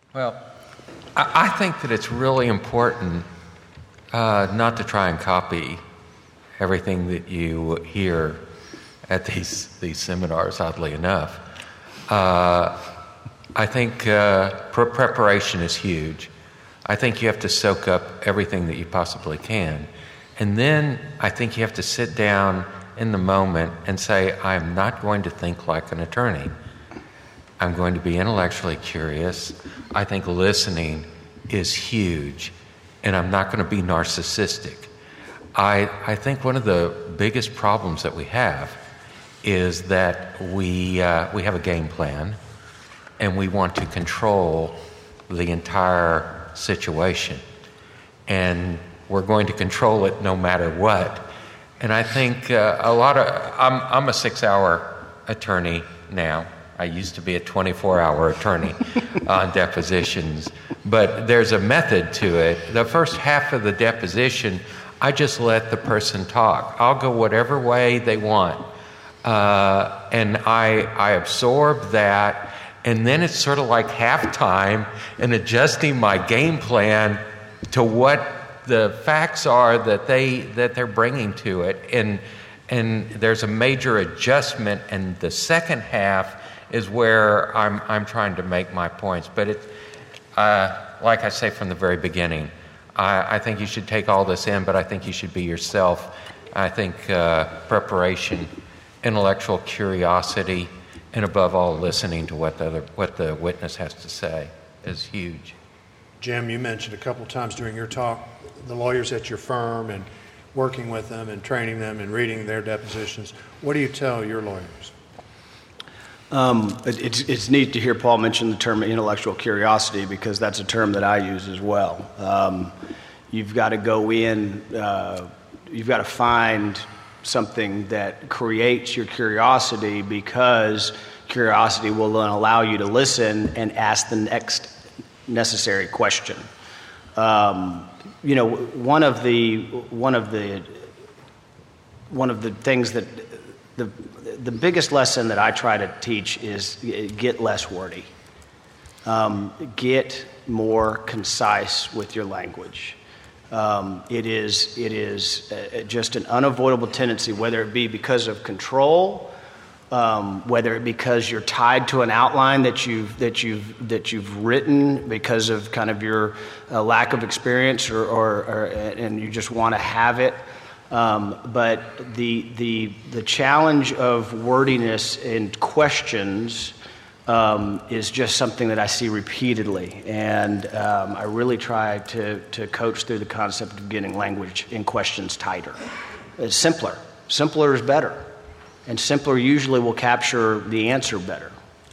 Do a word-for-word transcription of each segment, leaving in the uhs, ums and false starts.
Well, I, I think that it's really important uh, not to try and copy everything that you hear at these these seminars, oddly enough. Uh, I think uh, pre- preparation is huge. I think you have to soak up everything that you possibly can. And then I think you have to sit down in the moment and say, I'm not going to think like an attorney. I'm going to be intellectually curious. I think listening is huge, and I'm not going to be narcissistic. I, I think one of the biggest problems that we have is that we uh, we have a game plan, and we want to control the entire situation. And we're going to control it no matter what. And I think uh, a lot of, I'm, I'm a six-hour attorney now. I used to be a twenty-four hour attorney on depositions. But there's a method to it. The first half of the deposition, I just let the person talk. I'll go whatever way they want. Uh, and I, I absorb that. And then it's sort of like halftime and adjusting my game plan to what the facts are that they that they're bringing to it, and and there's a major adjustment. And the second half is where I'm I'm trying to make my points. But it, uh, like I say from the very beginning, I, I think you should take all this in, but I think you should be yourself. I think uh, preparation, intellectual curiosity, and above all, listening to what the other, what the witness has to say is huge. Jim, you mentioned a couple times during your talk the lawyers at your firm and working with them and training them and reading their depositions. What do you tell your lawyers? Um, it, it's, it's neat to hear Paul mention the term intellectual curiosity, because that's a term that I use as well. Um, you've got to go in, uh, you've got to find something that creates your curiosity, because curiosity will then allow you to listen and ask the next necessary question. Um, you know, one of the one of the one of the things that the the biggest lesson that I try to teach is get less wordy. Um, get more concise with your language. Um, it is it is uh, just an unavoidable tendency, whether it be because of control, um, whether it be because you're tied to an outline that you've that you've that you've written because of kind of your uh, lack of experience, or, or, or and you just want to have it. Um, but the the the challenge of wordiness in questions Um, is just something that I see repeatedly, and um, I really try to, to coach through the concept of getting language in questions tighter. It's simpler. Simpler is better, and simpler usually will capture the answer better.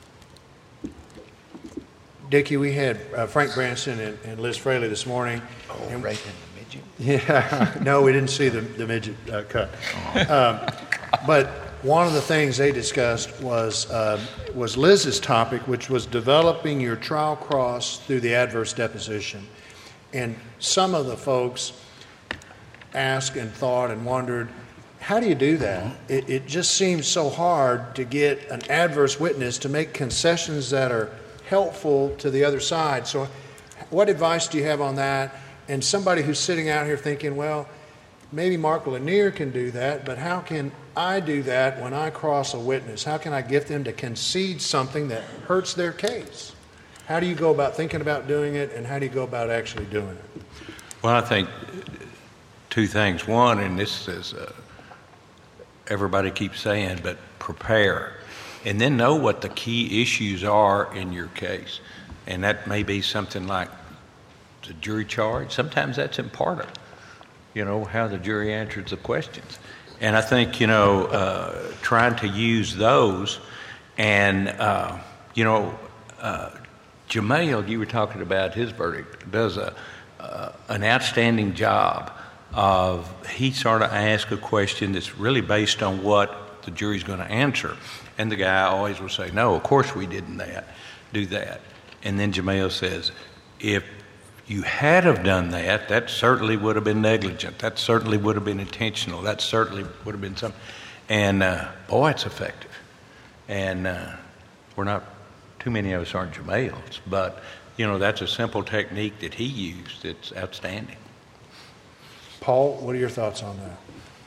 Dickie, we had uh, Frank Branson and, and Liz Fraley this morning. Oh, and, right in the midget? Yeah. No, we didn't see the, the midget uh, cut. Oh. Um, but one of the things they discussed was uh, was Liz's topic, which was developing your trial cross through the adverse deposition. And some of the folks asked and thought and wondered, how do you do that? It, it just seems so hard to get an adverse witness to make concessions that are helpful to the other side. So what advice do you have on that? And somebody who's sitting out here thinking, well, maybe Mark Lanier can do that, but how can I do that when I cross a witness? How can I get them to concede something that hurts their case? How do you go about thinking about doing it, and how do you go about actually doing it? Well, I think two things. One, and this is uh, everybody keeps saying, but prepare. And then know what the key issues are in your case. And that may be something like the jury charge. Sometimes that's important. You know, how the jury answers the questions. And I think, you know, uh, trying to use those, and, uh, you know, uh, Jamel, you were talking about his verdict, does a, uh, an outstanding job of, he sort of asks a question that's really based on what the jury's going to answer. And the guy always will say, no, of course we didn't that, do that. And then Jamel says, if you had have done that, that certainly would have been negligent. That certainly would have been intentional. That certainly would have been something. And uh, boy, it's effective. And uh, we're not, too many of us aren't Jamels, but you know, that's a simple technique that he used. It's outstanding. Paul, what are your thoughts on that?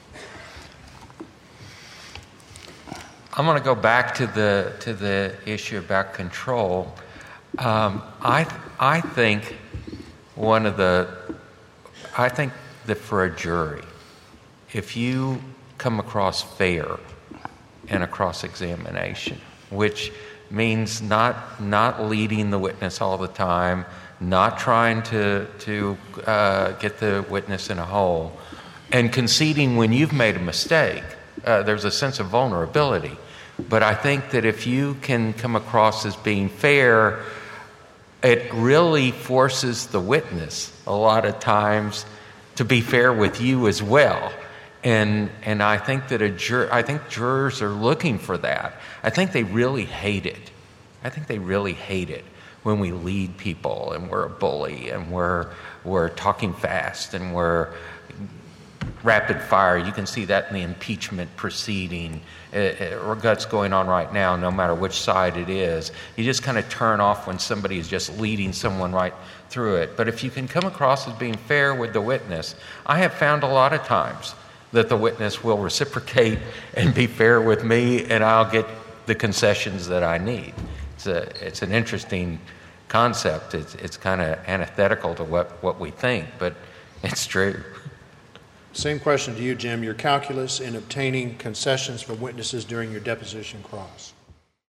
I'm going to go back to the to the issue about control. Um, I I think one of the I think that for a jury, if you come across fair in a cross-examination, which means not not leading the witness all the time, not trying to to uh, get the witness in a hole, and conceding when you've made a mistake. Uh, there's a sense of vulnerability. But I think that if you can come across as being fair, it really forces the witness a lot of times to be fair with you as well. And and I think that a jur- I think jurors are looking for that. I think they really hate it. I think they really hate it when we lead people and we're a bully and we're we're talking fast and we're rapid fire. You can see that in the impeachment proceeding, or that's going on right now, no matter which side it is. You just kind of turn off when somebody is just leading someone right through it. But if you can come across as being fair with the witness, I have found a lot of times that the witness will reciprocate and be fair with me, and I'll get the concessions that I need. It's a, it's an interesting concept. It's, it's kind of antithetical to what, what we think, but it's true. Same question to you, Jim. Your calculus in obtaining concessions from witnesses during your deposition cross.